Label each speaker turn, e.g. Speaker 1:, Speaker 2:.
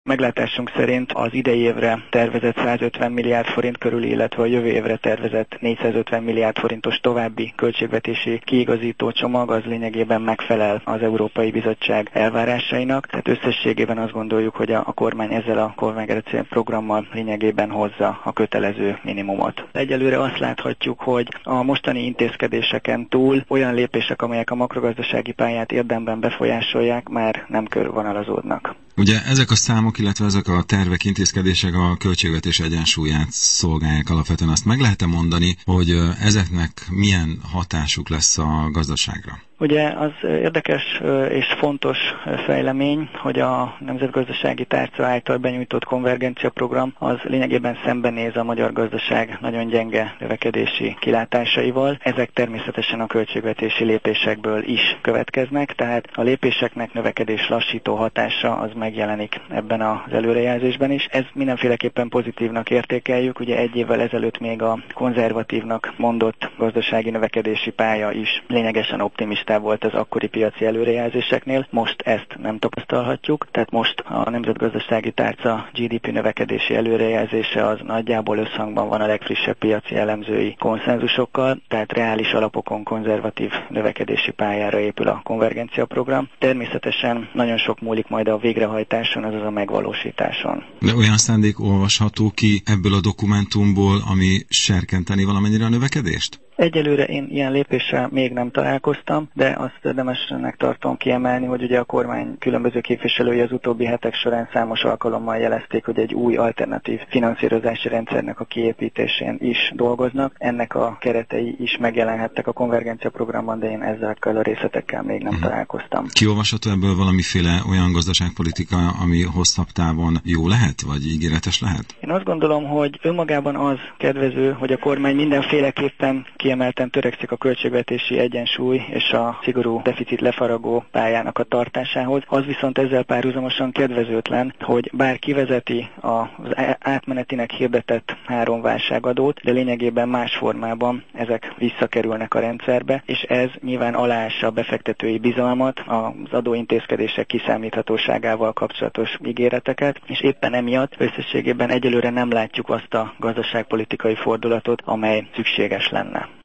Speaker 1: Meglátásunk szerint az idei évre tervezett 150 milliárd forint körül, illetve a jövő évre tervezett 450 milliárd forintos további költségvetési kiigazító csomag az lényegében megfelel az Európai Bizottság elvárásainak. Tehát összességében azt gondoljuk, hogy a kormány ezzel a konvergencia programmal lényegében hozza a kötelező minimumot. Egyelőre azt láthatjuk, hogy a mostani intézkedéseken túl olyan lépések, amelyek a makrogazdasági pályát érdemben befolyásolják, már nem körvonalazódnak.
Speaker 2: Ugye ezek a számok, illetve ezek a tervek, intézkedések a költségvetés egyensúlyát szolgálják alapvetően. Azt meg lehet-e mondani, hogy ezeknek milyen hatásuk lesz a gazdaságra?
Speaker 1: Ugye az érdekes és fontos fejlemény, hogy a Nemzetgazdasági Tárca által benyújtott konvergenciaprogram az lényegében szembenéz a magyar gazdaság nagyon gyenge növekedési kilátásaival. Ezek természetesen a költségvetési lépésekből is következnek, tehát a lépéseknek növekedés lassító hatása az megjelenik ebben az előrejelzésben is. Ez mindenféleképpen pozitívnak értékeljük. Ugye egy évvel ezelőtt még a konzervatívnak mondott gazdasági növekedési pálya is lényegesen optimista volt az akkori piaci előrejelzéseknél, most ezt nem tapasztalhatjuk, tehát most a Nemzetgazdasági Tárca GDP növekedési előrejelzése az nagyjából összhangban van a legfrissebb piaci elemzői konszenzusokkal, tehát reális alapokon konzervatív növekedési pályára épül a konvergenciaprogram. Természetesen nagyon sok múlik majd a végrehajtáson, azaz a megvalósításon.
Speaker 2: De olyan szándék olvasható ki ebből a dokumentumból, ami serkenteni valamennyire a növekedést?
Speaker 1: Egyelőre én ilyen lépéssel még nem találkoztam, de azt érdemesnek tartom kiemelni, hogy ugye a kormány különböző képviselői az utóbbi hetek során számos alkalommal jelezték, hogy egy új alternatív finanszírozási rendszernek a kiépítésén is dolgoznak. Ennek a keretei is megjelenhettek a konvergencia programban, de én ezekkel a részletekkel még nem találkoztam.
Speaker 2: Kiolvasható ebből valamiféle olyan gazdaságpolitika, ami hosszabb távon jó lehet, vagy ígéretes lehet?
Speaker 1: Én azt gondolom, hogy önmagában az kedvező, hogy a kormány mindenféleképpen kiemelten törekszik a költségvetési egyensúly és a szigorú deficit lefaragó pályának a tartásához. Az viszont ezzel párhuzamosan kedvezőtlen, hogy bár kivezeti az átmenetinek hirdetett 3 válságadót, de lényegében más formában ezek visszakerülnek a rendszerbe, és ez nyilván aláássa a befektetői bizalmat, az adóintézkedések kiszámíthatóságával kapcsolatos ígéreteket, és éppen emiatt összességében egyelőre nem látjuk azt a gazdaságpolitikai fordulatot, amely szükséges lenne.